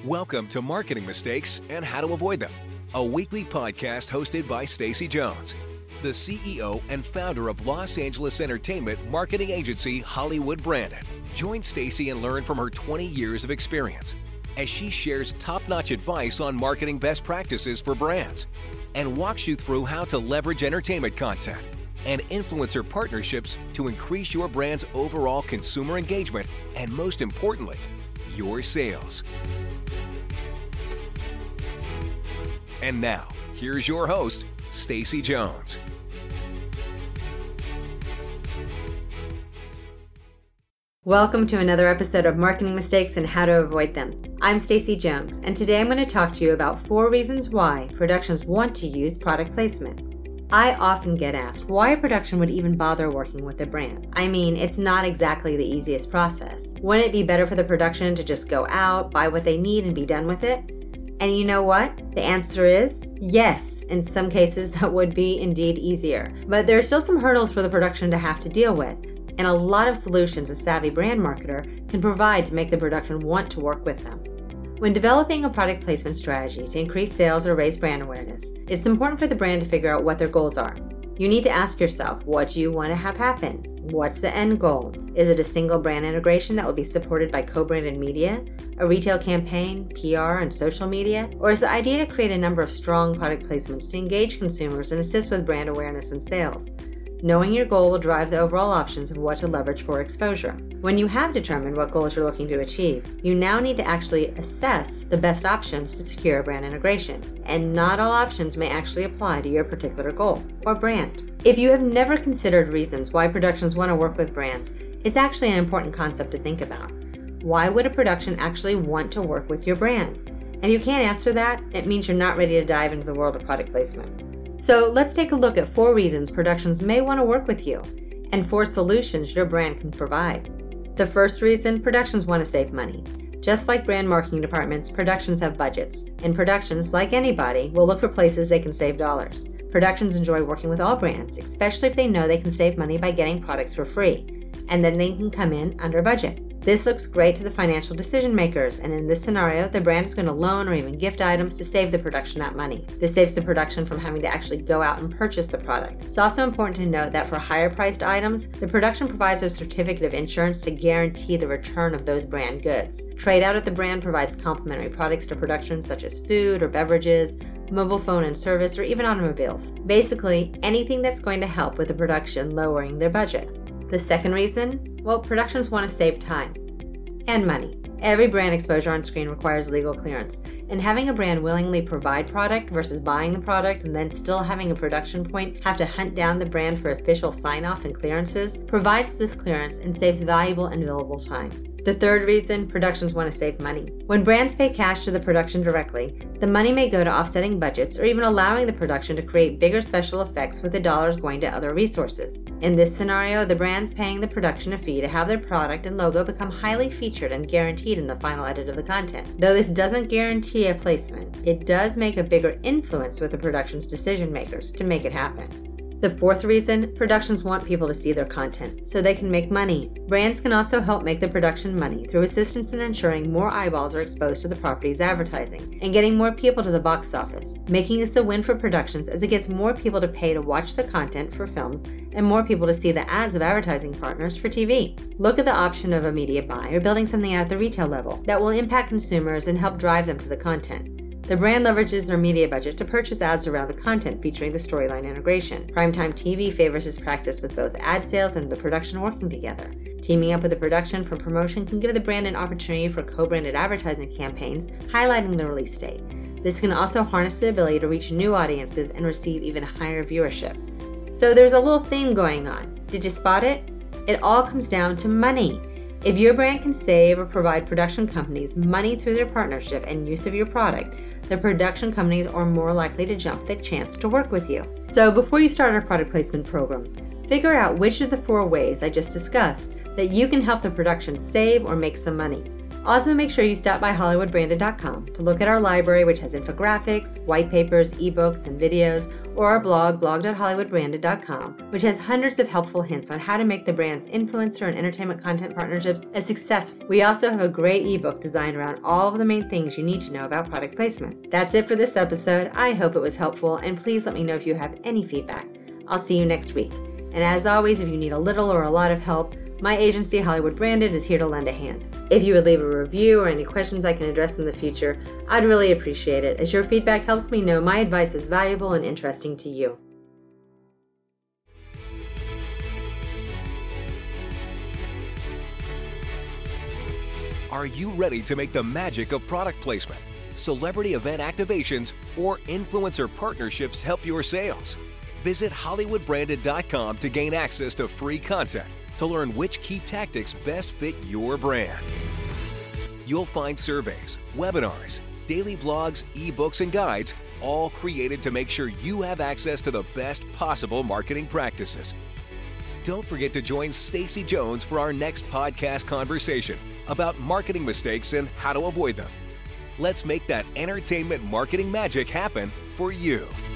Welcome to Marketing Mistakes and How to Avoid Them, a weekly podcast hosted by Stacey Jones, the CEO and founder of Los Angeles entertainment marketing agency Hollywood Branded. Join Stacey and learn from her 20 years of experience as she shares top-notch advice on marketing best practices for brands and walks you through how to leverage entertainment content and influencer partnerships to increase your brand's overall consumer engagement and, most importantly, your sales. And now, here's your host, Stacey Jones. Welcome to another episode of Marketing Mistakes and How to Avoid Them. I'm Stacey Jones, and today I'm going to talk to you about 4 reasons why productions want to use product placement. I often get asked why a production would even bother working with a brand. I mean, it's not exactly the easiest process. Wouldn't it be better for the production to just go out, buy what they need, and be done with it? And you know what? The answer is yes. In some cases, that would be indeed easier. But there are still some hurdles for the production to have to deal with, and a lot of solutions a savvy brand marketer can provide to make the production want to work with them. When developing a product placement strategy to increase sales or raise brand awareness, it's important for the brand to figure out what their goals are. You need to ask yourself, what do you want to have happen? What's the end goal? Is it a single brand integration that will be supported by co-branded media, a retail campaign, PR, and social media? Or is the idea to create a number of strong product placements to engage consumers and assist with brand awareness and sales? Knowing your goal will drive the overall options of what to leverage for exposure. When you have determined what goals you're looking to achieve, you now need to actually assess the best options to secure a brand integration. And not all options may actually apply to your particular goal or brand. If you have never considered reasons why productions want to work with brands, it's actually an important concept to think about. Why would a production actually want to work with your brand? And if you can't answer that, it means you're not ready to dive into the world of product placement. So let's take a look at 4 reasons productions may want to work with you and 4 solutions your brand can provide. The first reason, productions want to save money. Just like brand marketing departments, productions have budgets, and productions, like anybody, will look for places they can save dollars. Productions enjoy working with all brands, especially if they know they can save money by getting products for free, and then they can come in under budget. This looks great to the financial decision makers, and in this scenario, the brand is going to loan or even gift items to save the production that money. This saves the production from having to actually go out and purchase the product. It's also important to note that for higher priced items, the production provides a certificate of insurance to guarantee the return of those brand goods. Trade out at the brand provides complementary products to productions such as food or beverages, mobile phone and service, or even automobiles. Basically, anything that's going to help with the production lowering their budget. The second reason, well, productions want to save time and money. Every brand exposure on screen requires legal clearance, and having a brand willingly provide product versus buying the product and then still having a production point have to hunt down the brand for official sign-off and clearances provides this clearance and saves valuable and billable time. The third reason, productions want to save money. When brands pay cash to the production directly, the money may go to offsetting budgets or even allowing the production to create bigger special effects with the dollars going to other resources. In this scenario, the brand's paying the production a fee to have their product and logo become highly featured and guaranteed in the final edit of the content. Though this doesn't guarantee a placement, it does make a bigger influence with the production's decision makers to make it happen. The fourth reason, productions want people to see their content so they can make money. Brands can also help make the production money through assistance in ensuring more eyeballs are exposed to the property's advertising and getting more people to the box office, making this a win for productions as it gets more people to pay to watch the content for films and more people to see the ads of advertising partners for TV. Look at the option of a media buy or building something out at the retail level that will impact consumers and help drive them to the content. The brand leverages their media budget to purchase ads around the content featuring the storyline integration. Primetime TV favors this practice with both ad sales and the production working together. Teaming up with the production for promotion can give the brand an opportunity for co-branded advertising campaigns highlighting the release date. This can also harness the ability to reach new audiences and receive even higher viewership. So there's a little theme going on. Did you spot it? It all comes down to money. If your brand can save or provide production companies money through their partnership and use of your product, the production companies are more likely to jump the chance to work with you. So before you start our product placement program, figure out which of the 4 ways I just discussed that you can help the production save or make some money. Also, make sure you stop by HollywoodBranded.com to look at our library, which has infographics, white papers, ebooks, and videos, or our blog, blog.hollywoodbranded.com, which has hundreds of helpful hints on how to make the brand's influencer and entertainment content partnerships a success. We also have a great ebook designed around all of the main things you need to know about product placement. That's it for this episode. I hope it was helpful, and please let me know if you have any feedback. I'll see you next week. And as always, if you need a little or a lot of help, my agency, Hollywood Branded, is here to lend a hand. If you would leave a review or any questions I can address in the future, I'd really appreciate it, as your feedback helps me know my advice is valuable and interesting to you. Are you ready to make the magic of product placement, celebrity event activations, or influencer partnerships help your sales? Visit HollywoodBranded.com to gain access to free content to learn which key tactics best fit your brand. You'll find surveys, webinars, daily blogs, ebooks, and guides, all created to make sure you have access to the best possible marketing practices. Don't forget to join Stacey Jones for our next podcast conversation about marketing mistakes and how to avoid them. Let's make that entertainment marketing magic happen for you.